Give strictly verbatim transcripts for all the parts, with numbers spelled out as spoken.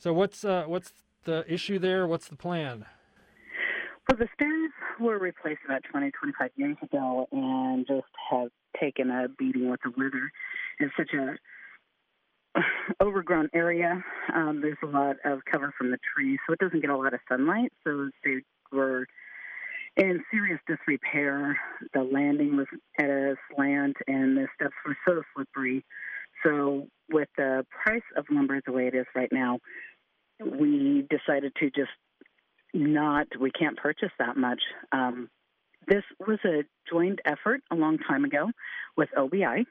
So what's uh, what's the issue there? What's the plan? Well, the stairs were replaced about twenty, twenty-five years ago and just have taken a beating with the weather. It's such a overgrown area. Um, there's a lot of cover from the trees, so it doesn't get a lot of sunlight. So they were in serious disrepair. The landing was at a slant, and the steps were so slippery. So with the price of lumber the way it is right now, we decided to just not, we can't purchase that much. Um, this was a joint effort a long time ago with O B I,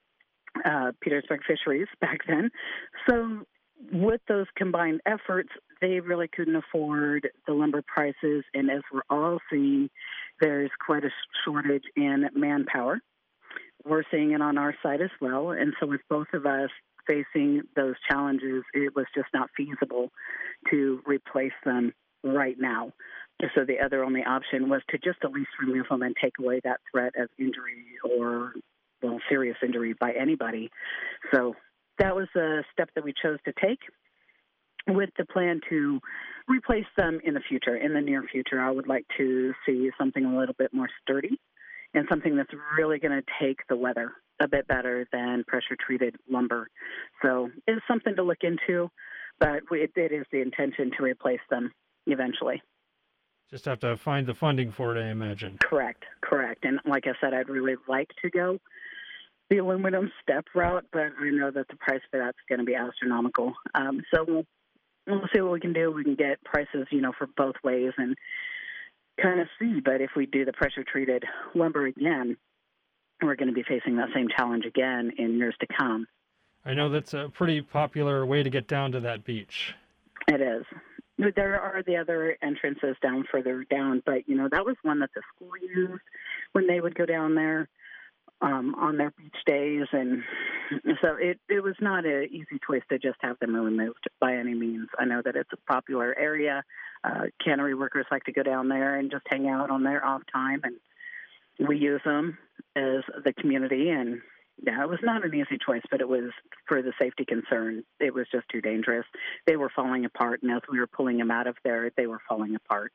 uh, Petersburg Fisheries back then. So with those combined efforts, they really couldn't afford the lumber prices. And as we're all seeing, there's quite a shortage in manpower. We're seeing it on our side as well. And so with both of us facing those challenges, it was just not feasible to replace them right now. So the other only option was to just at least remove them and take away that threat of injury or, well, serious injury by anybody. So that was a step that we chose to take with the plan to replace them in the future. In the near future, I would like to see something a little bit more sturdy and something that's really going to take the weather a bit better than pressure-treated lumber. So it's something to look into, but it, it is the intention to replace them eventually. Just have to find the funding for it, I imagine. Correct, correct. And like I said, I'd really like to go the aluminum step route, but I know that the price for that's going to be astronomical. Um, so we'll, we'll see what we can do. We can get prices, you know, for both ways and kind of see. But if we do the pressure-treated lumber again, we're going to be facing that same challenge again in years to come. I know that's a pretty popular way to get down to that beach. It is. There are the other entrances down further down, but, you know, that was one that the school used when they would go down there um, on their beach days. And so it, it was not an easy choice to just have them removed by any means. I know that it's a popular area. Uh, cannery workers like to go down there and just hang out on their off time, and we use them as the community. And yeah, it was not an easy choice, but it was for the safety concern. It was just too dangerous. They were falling apart, and as we were pulling them out of there, they were falling apart.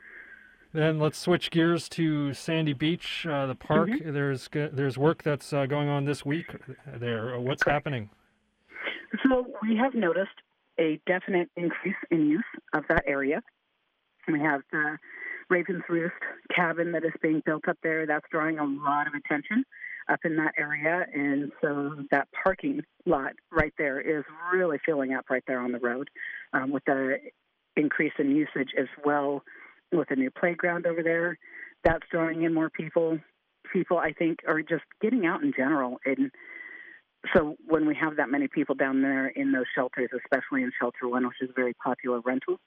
Then let's switch gears to Sandy Beach, uh, the park. Mm-hmm. There's there's work that's uh, going on this week there. What's happening? So we have noticed a definite increase in use of that area. We have the Raven's Roost cabin that is being built up there. That's drawing a lot of attention up in that area, and so that parking lot right there is really filling up right there on the road um, with the increase in usage as well with a new playground over there. That's drawing in more people. People, I think, are just getting out in general. And so when we have that many people down there in those shelters, especially in Shelter One, which is a very popular rental,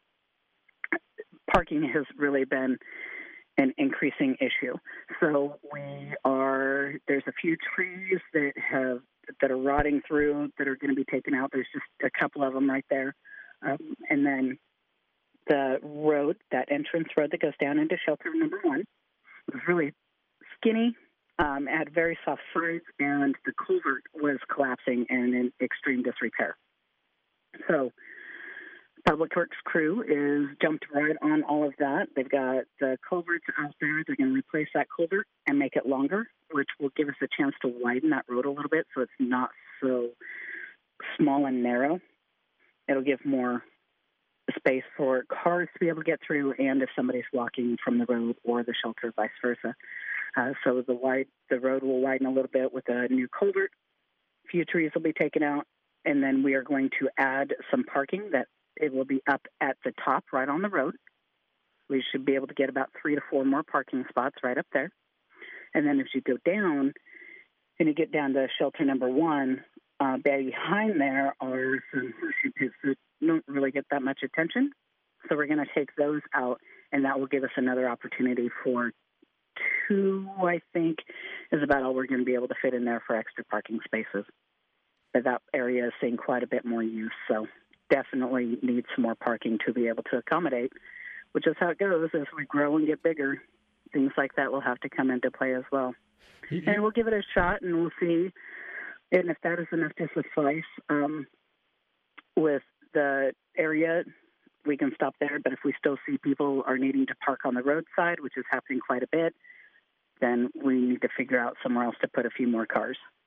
parking has really been an increasing issue. So we are, there's a few trees that have, that are rotting through that are going to be taken out. There's just a couple of them right there. Um, and then the road, that entrance road that goes down into Shelter Number One, was really skinny, um, had very soft fruit, and the culvert was collapsing and in extreme disrepair. So Public Works crew is jumped right on all of that. They've got the culverts out there. They're going to replace that culvert and make it longer, which will give us a chance to widen that road a little bit so it's not so small and narrow. It'll give more space for cars to be able to get through, and if somebody's walking from the road or the shelter, vice versa. Uh, so the wide the road will widen a little bit with a new culvert. A few trees will be taken out, and then we are going to add some parking that it will be up at the top right on the road. We should be able to get about three to four more parking spots right up there. And then if you go down and you get down to Shelter Number One, uh, behind there are some horseshoe pits that don't really get that much attention. So we're going to take those out, and that will give us another opportunity for two, I think, is about all we're going to be able to fit in there for extra parking spaces. But that area is seeing quite a bit more use, so definitely need some more parking to be able to accommodate, which is how it goes. As we grow and get bigger, things like that will have to come into play as well. Mm-hmm. And we'll give it a shot, and we'll see. And if that is enough to suffice um, with the area, we can stop there. But if we still see people are needing to park on the roadside, which is happening quite a bit, then we need to figure out somewhere else to put a few more cars.